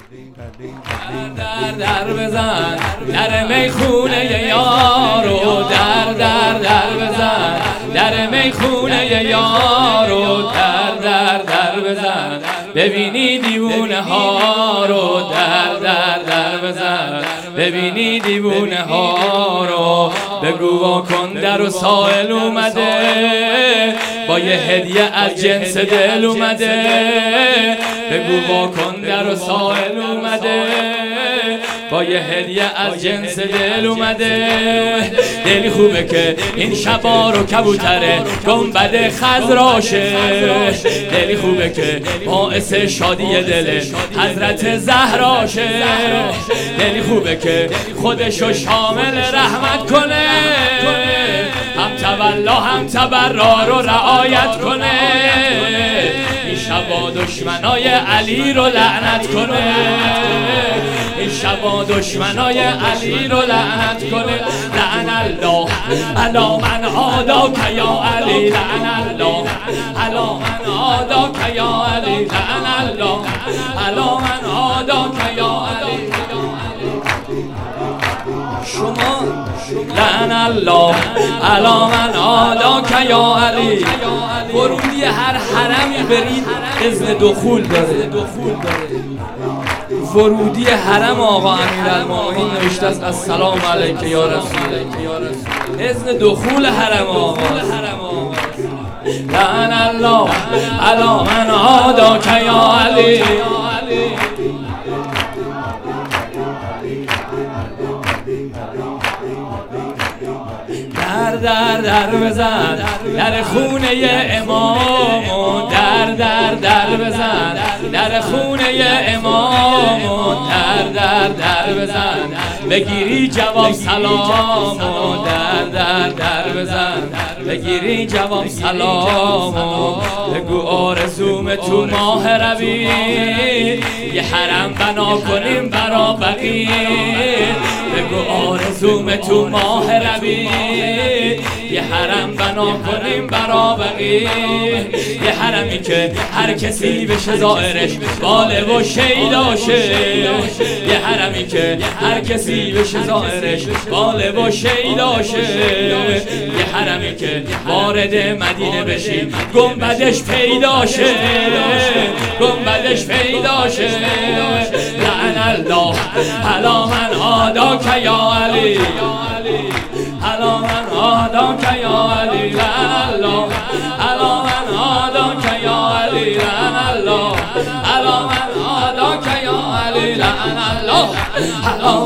در بزن در میخونه یارو، در بزن در میخونه یارو، در بزن ببینی دیوونه ها رو، در بزن ببینی دیوونه ها رو. بگو واکن در و سائل اومده، با یه هدیه از جنس دل اومده. بگو واکن در و سائل اومده، با یه هدیه از جنس دل اومده. دلی خوبه که این شبا رو کبوتره گنبد خضراشه. دلی خوبه که باعث شادی دل حضرت زهراشه. دلی خوبه که خودشو شامل رحمت کنه، هم تولا هم تبرا رو رعایت کنه. این شبا دشمنای علی رو لعنت کنه، این شبا دشمنای علی رو لعنت کنه. لعن الله علی من عاداک یا علی، لعن الله علی من عاداک یا علی، لعن الله علی من عاداک یا علی. شما لعن الله علی من عاداک یا علی. ورودی هر حرمی برید اذن دخول داره. ورودی حرم آقا امیرالمومنین نوشته است السلام علیک یا رسول. اذن دخول حرم آقا. لعن الله علی من عاداک یا علی. در بزن در خونه امام، در بزن در خونه امام، در بزن بگیری جواب سلام، در بزن بگیری جواب سلام. بگو آرزوم تو ماه ربیع یه حرم بنا کنیم برا بقیه. بگو آرزوم تو ماه ربیع یه حرم بنا کنیم برا بقیه. یه حرمی که هر کسی بشه زائرش غالب و شیداشه. یه حرمی که هر کسی بشه زائرش غالب و شیداشه. یه حرمی که وارد مدینه بشیم گنبدش پیداشه، گنبدش پیداشه. لعن الله علی من عاداک یا علی، علی من عاداک یا علی. لعن الله علی من عاداک یا علی، لعن الله علی من عاداک یا علی. لعن الله علی